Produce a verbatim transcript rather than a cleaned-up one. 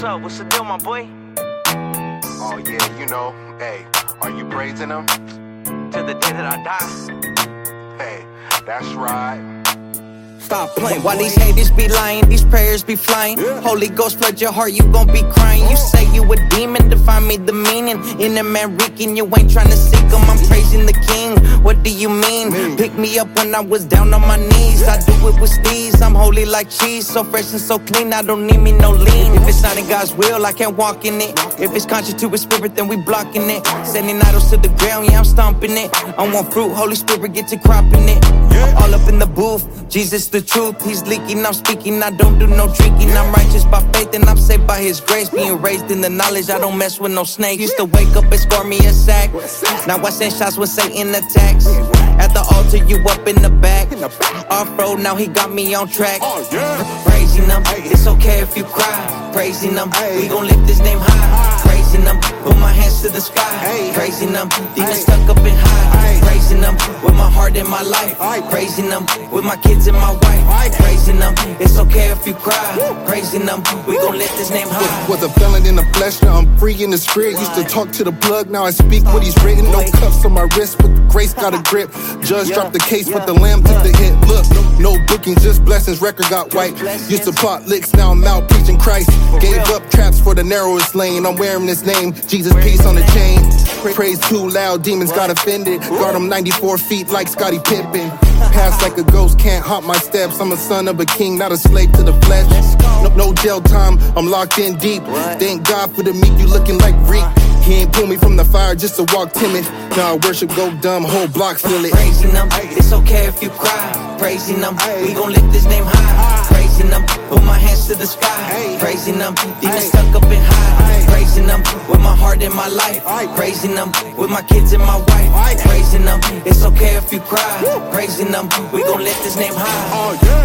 What's up? What's the deal, my boy? Oh yeah, you know, hey, are you praising him? To the day that I die. Hey, that's right. Stop playing. Why these haters be lying, these prayers be flying. Yeah. Holy Ghost flood your heart, you gon' be crying. You say you a demon, define me the meaning. In the man reeking, you ain't trying to seek him. I'm praising the king, what do you mean? Me. Pick me up when I was down on my knees. Yeah. I do it with steez, I'm holy like cheese. So fresh and so clean, I don't need me no lean. If it's not in God's will, I can't walk in it. If it's contrary to his spirit, then we blocking it. Sending idols to the ground, yeah, I'm stomping it. I want fruit, Holy Spirit, get to cropping it. Yeah. All up in the booth, Jesus the truth, he's leaking, I'm speaking, I don't do no drinking. I'm righteous by faith and I'm saved by his grace. Being raised in the knowledge, I don't mess with no snakes. Used to wake up and score me a sack. Now I send shots when Satan attacks. At the altar, you up in the back. Off-road, now he got me on track. Praising him, it's okay if you cry. Praising him, we gon' lift his name high. Praising him, put my hands to the sky. Praising him, demons stuck up and high. Praising him, with my heart and my life. Praising him, with my kids and my wife. Praising him, it's okay if you cry. Praising him, we gon' lift his name high. Was a felon in the flesh, now I'm free in the spirit. Used to talk to the plug, now I speak what he's written. No cuffs on my wrist, but the grace got a grip. Judge dropped the case, but the lamb took the hit. Look, no bookings, just blessings, record got wiped. Used to plot licks, now I'm out preaching Christ. Gave up traps for the narrowest lane. I'm wearing this name, Jesus peace on the chain. Praise too loud, demons got offended. Guard them ninety-four feet like Scottie Pippen. Pass like a ghost, can't haunt my steps. I'm a son of a king, not a slave to the flesh. No, no jail time, I'm locked in deep. Thank God for the meek, you looking like Reek. He ain't pull me from the fire just to walk timid. Now I worship, go dumb, whole block feel it. Praising him, it's okay if you cry. Praising him, we gon' lift his name high. Praising him, put my hands to the sky. Praising him, demons stuck up and high. Praising him, with my heart and my life. Praising him, with my kids and my wife. Praising him, it's okay if you cry. Praising him, we gon' lift his name high.